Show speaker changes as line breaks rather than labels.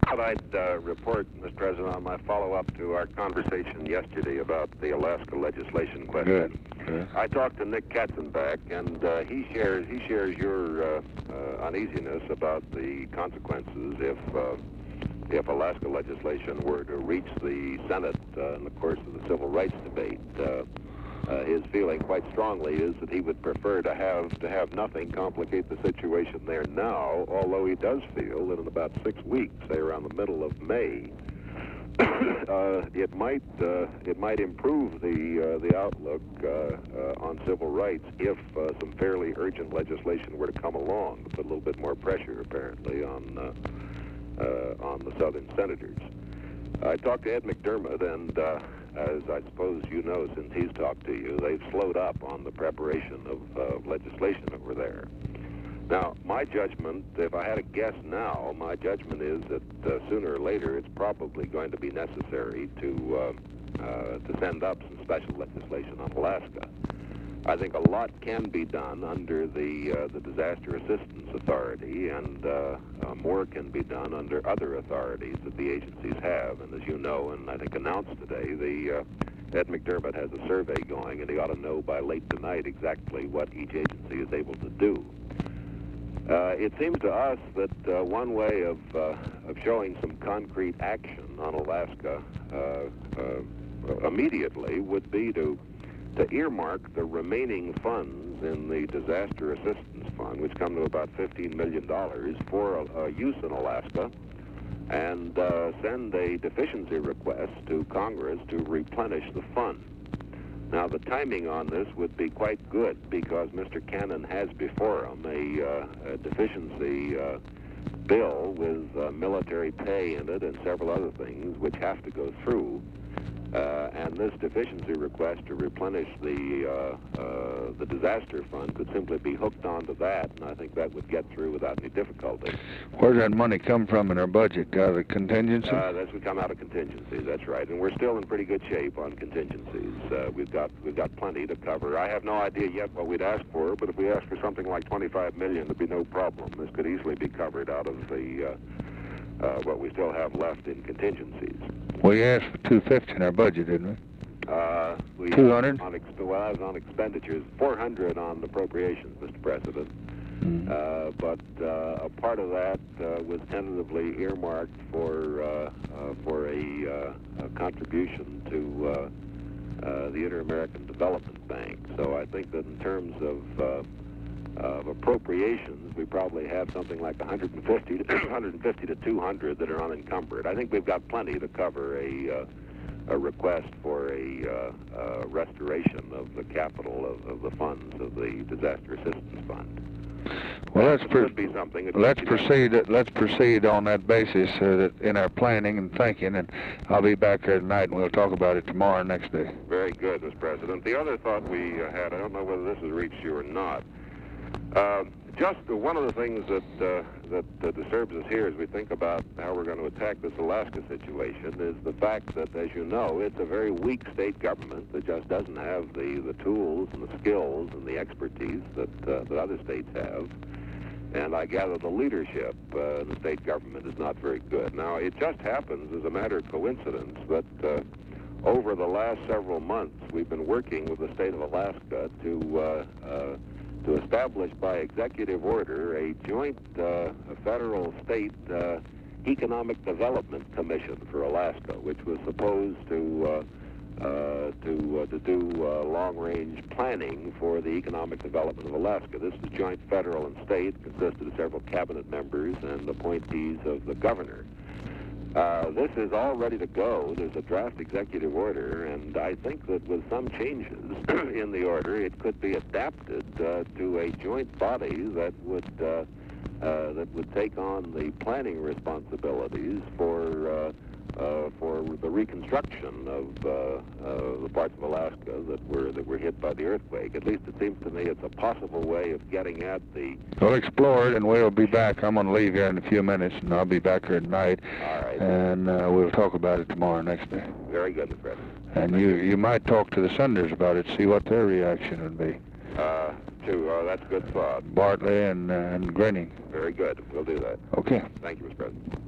thought I'd report, Mr. President, on my follow-up to our conversation yesterday about the Alaska legislation question.
Good.
I talked to Nick Katzenbach, and he shares your uneasiness about the consequences if Alaska legislation were to reach the Senate in the course of the civil rights debate. His feeling quite strongly is that he would prefer to have nothing complicate the situation there now, although he does feel that in about 6 weeks, say around the middle of May, it might improve the outlook on civil rights if some fairly urgent legislation were to come along to put a little bit more pressure, apparently, on the Southern senators. I talked to Ed McDermott, and as I suppose you know, since he's talked to you, they've slowed up on the preparation of legislation over there. Now, my judgment, if I had to guess now, my judgment is that sooner or later it's probably going to be necessary to send up some special legislation on Alaska. I think a lot can be done under the Disaster Assistance Authority, and more can be done under other authorities that the agencies have. And as you know, and I think announced today, Ed McDermott has a survey going, and he ought to know by late tonight exactly what each agency is able to do. It seems to us that one way of showing some concrete action on Alaska immediately would be to earmark the remaining funds in the Disaster Assistance Fund, which come to about $15 million, for use in Alaska, and send a deficiency request to Congress to replenish the fund. Now, the timing on this would be quite good because Mr. Cannon has before him a deficiency bill with military pay in it and several other things which have to go through. And this deficiency request to replenish the disaster fund could simply be hooked onto that, and I think that would get through without any difficulty.
Where does that money come from in our budget? Out of contingency?
That would come out of contingencies. That's right, and we're still in pretty good shape on contingencies. We've got plenty to cover. I have no idea yet what we'd ask for, but if we ask for something like $25 million, there'd be no problem. This could easily be covered out of the what we still have left in contingencies.
We asked for $250 in our budget, didn't we? 200?
Well, that was on expenditures. 400 on appropriations, Mr. President. But a part of that was tentatively earmarked for a contribution to the Inter-American Development Bank. So I think that in terms of appropriations, we probably have something like 150 to 200 that are unencumbered. I think we've got plenty to cover a request for a restoration of the capital of the funds of the Disaster Assistance Fund.
Well,
let's
proceed on that basis in our planning and thinking, and I'll be back here tonight, and we'll talk about it tomorrow next day.
Very good, Mr. President. The other thought we had, I don't know whether this has reached you or not, just one of the things that disturbs us here as we think about how we're going to attack this Alaska situation is the fact that, as you know, it's a very weak state government that just doesn't have the tools and the skills and the expertise that other states have. And I gather the leadership in the state government is not very good. Now, it just happens as a matter of coincidence that over the last several months we've been working with the state of Alaska to establish by executive order a joint federal-state economic development commission for Alaska, which was supposed to do long-range planning for the economic development of Alaska. This is joint federal and state, consisted of several cabinet members and appointees of the governor. This is all ready to go. There's a draft executive order, and I think that with some changes in the order, it could be adapted to a joint body that would take on the planning responsibilities for the reconstruction of the parts of Alaska that were hit by the earthquake. At least it seems to me it's a possible way of getting at the...
We'll explore it, and we'll be back. I'm going to leave here in a few minutes, and I'll be back here tonight.
All right.
And we'll talk about it tomorrow next day.
Very good, Mr. President.
And you might talk to the senators about it, see what their reaction would be.
That's a good thought.
Bartley and Grinning.
Very good. We'll do that.
Okay.
Thank you, Mr. President.